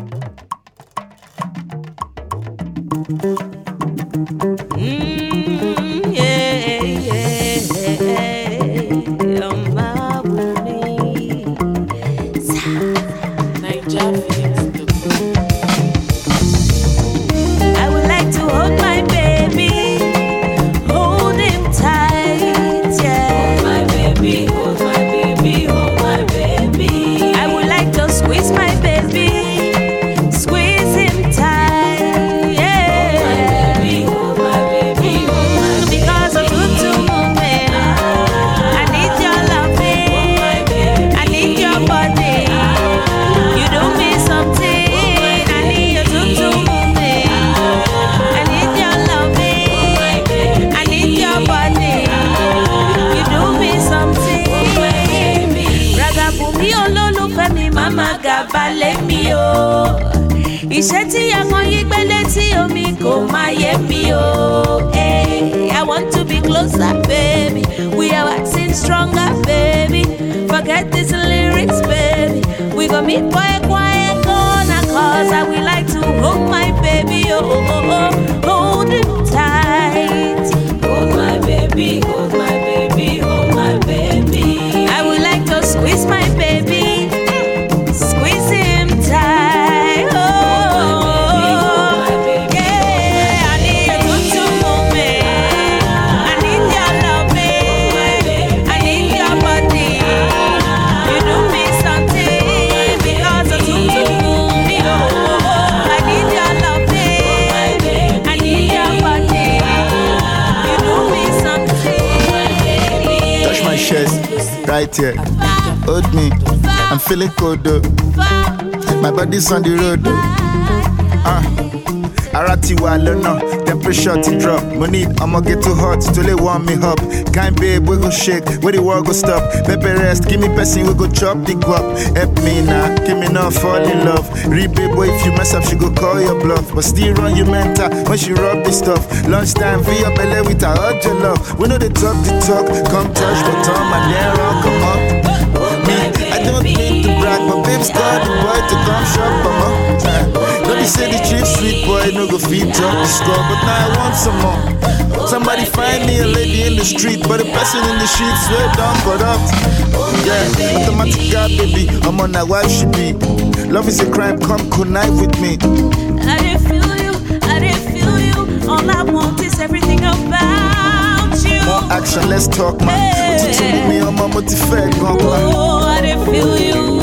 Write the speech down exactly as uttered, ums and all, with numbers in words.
Mm, yeah, yeah, yeah. Oh, my woman. I would like to hold my baby, hold him tight, yeah. Hold my baby, hold my baby, hold my baby. I would like to squeeze my baby, squeeze him tight, yeah. Hold my baby, hold my baby, hold my baby. Because of tutu movement, I need your loving, I need your body. You do me something, I need your tutu movement, I need your loving, I need your body. You do me something. Ragabumi olólùfẹ́ mi, mama gabale mi o. Iṣẹ́ tí àwọn yí gbélé tí omi kò máa yé mi o. Hey, I want to be closer, baby. We are waxing stronger, baby. Forget these lyrics, baby. We gon' meet for a quiet corner, cause I would like to hold my baby, oh, oh, oh. Hold him tight. Hold my baby, hold my baby, hold my baby. I would like to squeeze my baby, squeeze him tight. Oh, yeah, I need you to move me. I need your loving, I need your body. You do me something because of you to move me. Oh, I need your loving, I need your body. You do me something. Touch my chest, right here. Hold me, I'm feeling cold though. My body's on the road though. Ah, Arati wa lona, temperature to drop. Money, I'ma get too hot to lay warm me up. Kind babe, we go shake, where the world go stop. Pepe rest, give me person, we go chop the guap. Help me now, give me not fall in love. Read babe, boy, if you mess up, she go call your bluff. But still run you mental when she rub the stuff. Lunchtime, for your belly with a hug your love. We know they talk the talk, come touch bottom and narrow, come up. Me, I don't need to brag, but babe's got the boy to come shop, mama. Don't be say the cheap sweet boy, no go feed up the score, but now I want some more. Somebody find me a lady in the street, but the person in the sheets way down got up. Yeah, automatic God, baby, I'm on that wife she be. Love is a crime, come connive with me. I didn't feel you, I didn't feel you. All I want is everything about you. More action, let's talk, man. Hey. Me, I'm a motivated, oh, I didn't feel you.